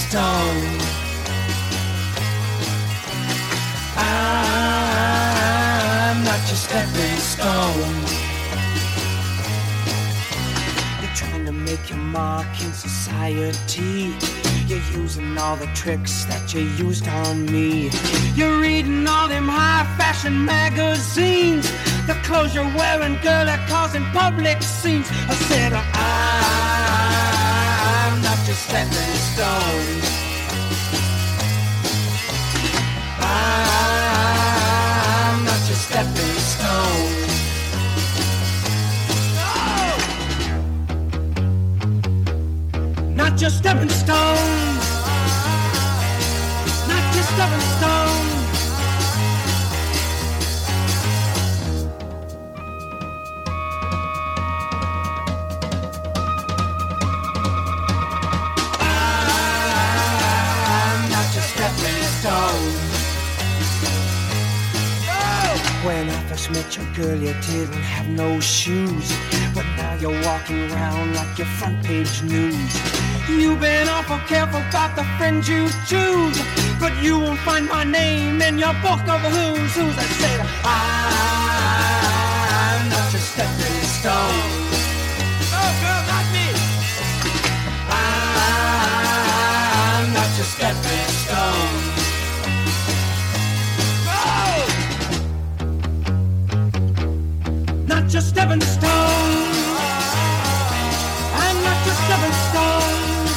stone. I'm not your stepping stone. You're trying to make your mark in society. You're using all the tricks that you used on me. You're reading all them high-fashion magazines. The clothes you're wearing, girl, are causing public scenes. I said, I'm not your stepping stone. I'm not your stepping stone. Not your stepping stone. Not your stepping stone. I'm not your stepping stone. When I first met your girl, you didn't have no shoes, but now you're walking around like your front page news. You've been awful careful about the friends you choose, but you won't find my name in your book of who's who's. I said, I'm not your stepping stone. No, girl, not me. I'm not your stepping stone. Not your stepping stone. I'm not your stepping stone.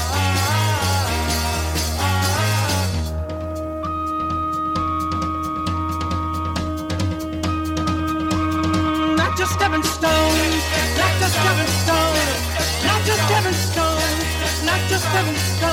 Not your stepping stone. Not your stepping stone. Not your stepping stone. Not your stepping stone.